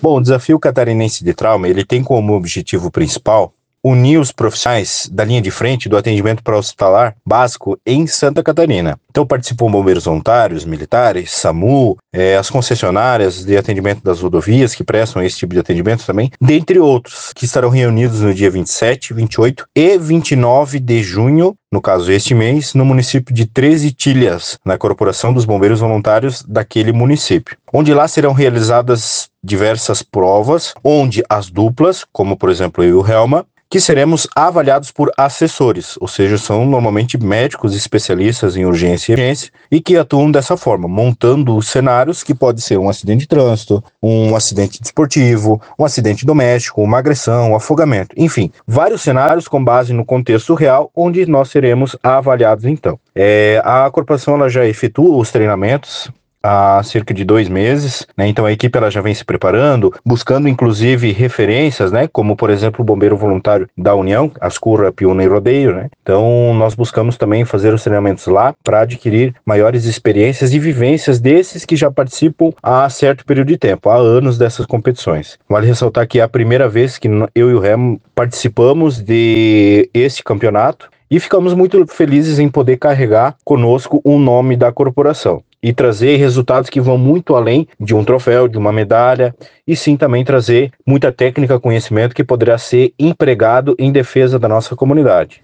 Bom, o Desafio Catarinense de Trauma, ele tem como objetivo principal unir os profissionais da linha de frente do atendimento pré-hospitalar básico em Santa Catarina. Então participam bombeiros voluntários, militares, SAMU, as concessionárias de atendimento das rodovias que prestam esse tipo de atendimento também, dentre outros, que estarão reunidos no dia 27, 28 e 29 de junho, no caso este mês, no município de Três Itilhas, na Corporação dos Bombeiros Voluntários daquele município, onde lá serão realizadas diversas provas, onde as duplas, como por exemplo eu e o Helma, que seremos avaliados por assessores, ou seja, são normalmente médicos especialistas em urgência e emergência e que atuam dessa forma, montando os cenários que pode ser um acidente de trânsito, um acidente desportivo, um acidente doméstico, uma agressão, um afogamento, enfim, vários cenários com base no contexto real, onde nós seremos avaliados então. A corporação ela já efetua os treinamentos há cerca de 2 meses, né? Então a equipe ela já vem se preparando, buscando inclusive referências, né? Como por exemplo o bombeiro voluntário da União, Ascurra, Piúna e Rodeio, né? Então nós buscamos também fazer os treinamentos lá para adquirir maiores experiências e vivências desses que já participam há certo período de tempo, há anos dessas competições. Vale ressaltar que é a primeira vez que eu e o Remo participamos de esse campeonato e ficamos muito felizes em poder carregar conosco o nome da corporação e trazer resultados que vão muito além de um troféu, de uma medalha, e sim também trazer muita técnica, conhecimento que poderá ser empregado em defesa da nossa comunidade.